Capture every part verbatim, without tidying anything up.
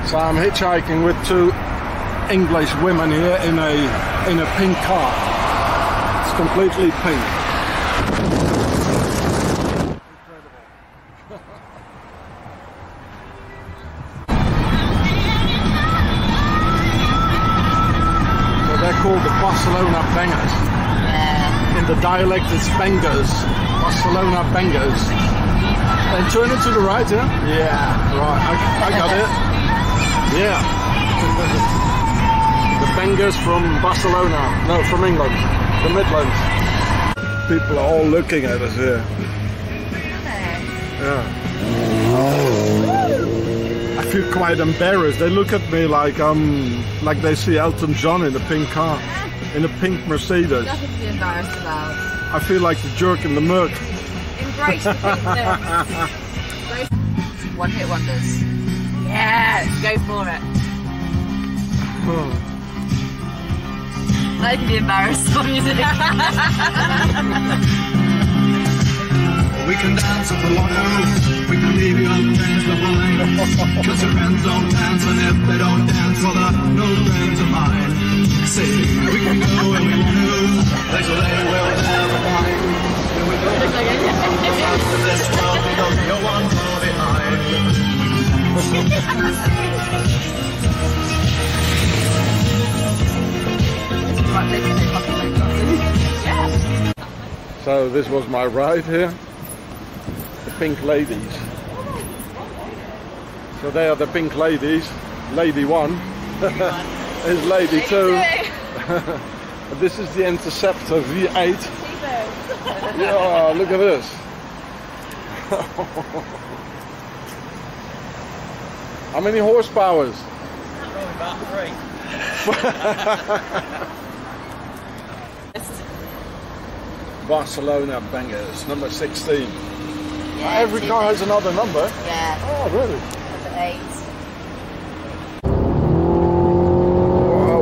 So I'm hitchhiking with two English women here in a in a pink car. It's completely pink. So they're called the Barcelona Bangers. Yeah. In the dialect it's bangers. Barcelona Bangers. And turn it to the right, yeah? Yeah, right, I, I got it. Yeah. The bangers from Barcelona. No, from England. The Midlands. People are all looking at us here. Yeah. I feel quite embarrassed. They look at me like um like they see Elton John in a pink car. In a pink Mercedes. Nothing to be embarrassed about. I feel like the jerk in the mud. Embrace the pinkness. One hit wonders. Yes, go for it. Oh. I can be embarrassed on music. We can dance at the lotto, we can leave your friends behind. Cause your friends don't dance, and if they don't dance, well they're no friends of mine. See, we can go where we want to, place where they will never find. When we go to this world, we don't go one far behind. So this was my ride here. The pink ladies. So they are the pink ladies. Lady one is lady two. This is the Interceptor V eight. Yeah, look at this. How many horsepowers? Probably about three. Barcelona Bangers, number sixteen. Yeah, Every car has another number. Yeah. Oh, really? Number eight. Wow.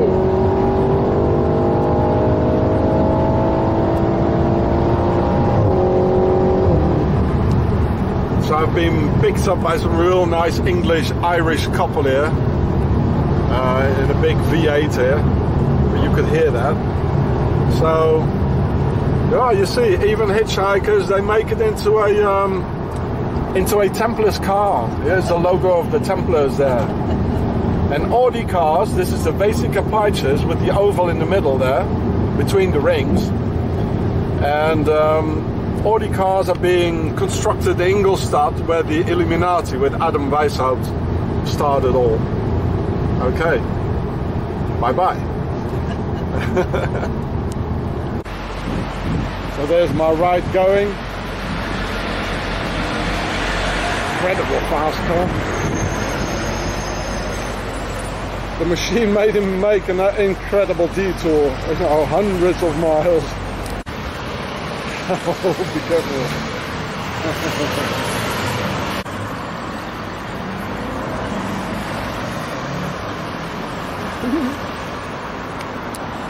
So I've been picked up by some real nice English-Irish couple here. Uh, in a big V eight here. You could hear that. So, yeah, you see, even hitchhikers, they make it into a um, into a Templars car. Here's the logo of the Templars there. And Audi cars, this is the basic Apaches with the oval in the middle there, between the rings. And um, Audi cars are being constructed in Ingolstadt, where the Illuminati with Adam Weishaupt started all. Okay, bye-bye. So there's my ride going. Incredible fast car. The machine made him make an incredible detour, you know, hundreds of miles. Oh, be careful.